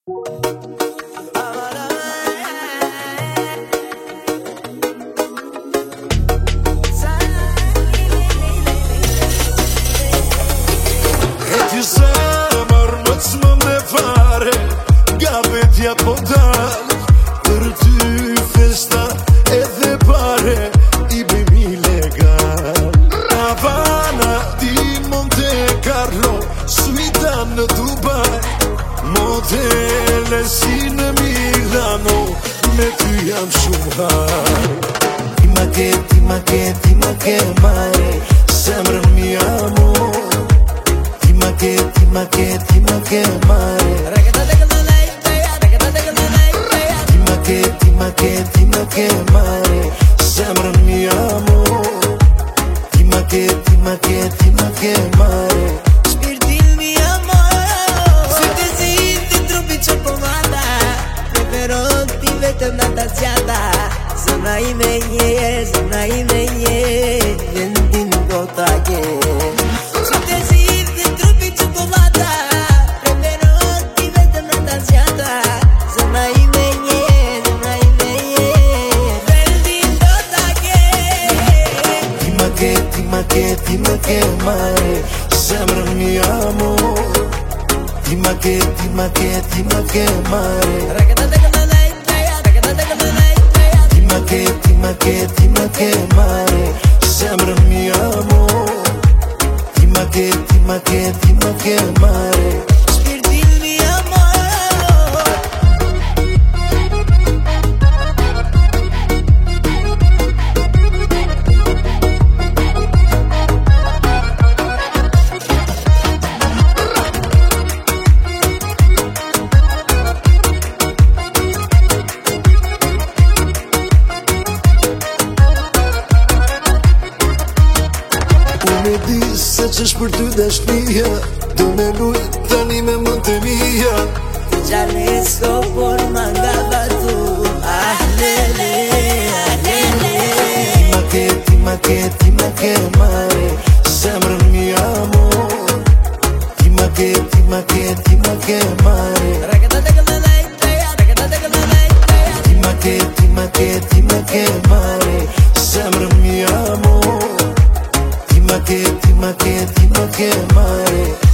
Ti zemër më të më me fare, nga vetja po dal, për ty festa edhe pare, i bëjmë ilegal. Havana di Monte Carlo, suita në Dubai, modele si në Milano, me ty jam shumë haj. Ti ma ke mare, zemrën mi amor. Ti ma ke mare. Ti ma ke mare, zemrën mi amor. Ti ma ke mare. Spirtin mi amor, se ti sinti trupi cioccolata, però ti vedo andata ziata. Zemra ime je, vendin gota je. Se ti sinti trupi cioccolata, però ti vedo andata ziata. Zemra ime je, vendin gota je. Ti ma ke mare, zemrën mi amor. Ti ma ke mare. Ti ma ke mare, zemrën mi amor. Ti ma ke mare. Spirtin mi amor. Unë e di se qësh për ty dashnia, do me lujt tani me më të mija. Ya listo por mangaba tú. Ah, lele, ah, lele. Ti ma ke mare, zemrën mi amor. Ti ma ke mare. Ti ma ke mare, zemrën mi amor. Ti ma ke mare.